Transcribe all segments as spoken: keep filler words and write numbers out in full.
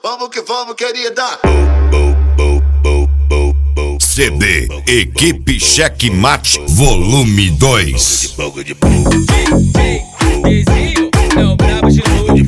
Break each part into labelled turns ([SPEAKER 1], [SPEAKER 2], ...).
[SPEAKER 1] Vamos que vamos, querida.
[SPEAKER 2] C D Equipe Checkmate Volume dois.
[SPEAKER 3] Desenho é o brabo de novo.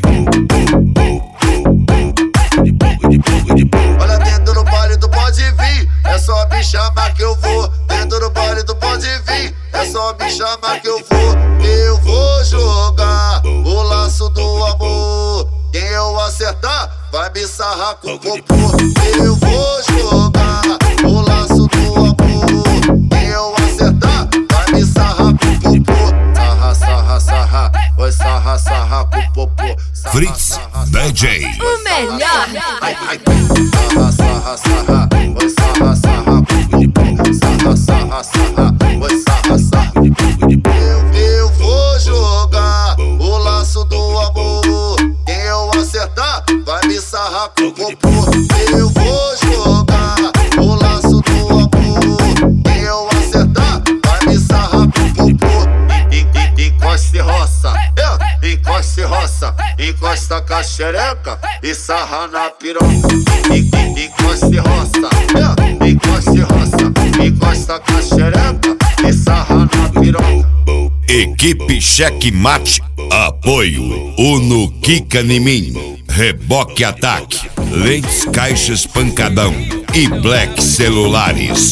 [SPEAKER 1] Olha, dentro do baile tu pode vir, é só me chamar que eu vou. Dentro do baile tu pode vir, é só me chamar que eu vou. Eu vou jogar o laço do amor. Quem eu acertar vai me sarrar com o popô. Eu vou jogar o laço do amor. Quem eu acertar vai me sarrar com o popô. Sarra, sarra, sarra, vai sarra, sarra com o popô.
[SPEAKER 2] Fritz D J.
[SPEAKER 4] O melhor.
[SPEAKER 1] Ai, ai, sarra, sarra, sarra, vai sarra, sarra com o popô. Sarra, sarra, sarra, vai sarra, sarra. Eu, eu vou jogar o laço do amor. Quem eu acertar vai me sarrar com o popô. Eu vou jogar o laço do amor. Quem eu acertar vai me sarrar com o popô. Encosta e roça, é, encosta e roça, encosta com a xereca e sarra na piroca. Encosta e roça, é, encosta e roça, encosta com a xereca e sarra na piroca.
[SPEAKER 2] Equipe Checkmate. Apoio Uno Kika Nimin, Reboque Ataque, Lentes Caixas Pancadão e Black Celulares.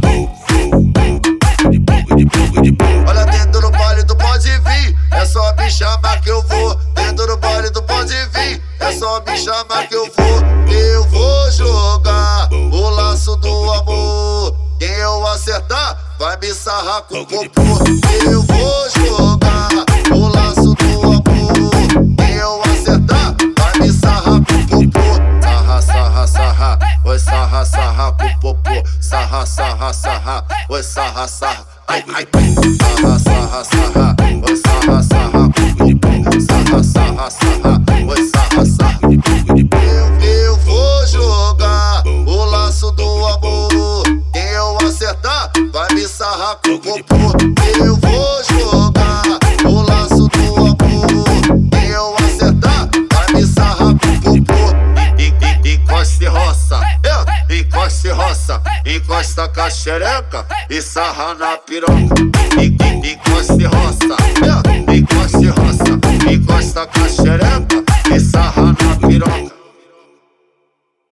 [SPEAKER 1] Olha, dentro do baile tu pode vir, é só me chamar que eu vou. Dentro do baile tu pode vir, é só me chamar que eu vou. Eu vou jogar o laço do amor. Quem eu acertar vai me sarrar com o popô. Eu vou jogar o laço do amor. Quem eu acertar vai me sarrar com o popô. Sarra, sarra, sarra, vai sarra, sarra com o popô. Sarra, sarra, sarra, vai sarra, sarra. Ai, ai, sarra, sarra, sarra, vai sarra, sarra com o popô. Sarra, sarra, sarra, vai sarra, sarra. Eu, eu vou jogar o laço do amor. Quem eu acertar vai me sarrar com o popô. Eu vou jogar o laço do amor. Quem eu acertar vai me sarrar com o popô. Encosta e roça, é, encosta e roça, encosta com a xereca e sarra na piroca. Encosta e roça, é, encosta e roça, encosta com a xereca e sarra na piroca.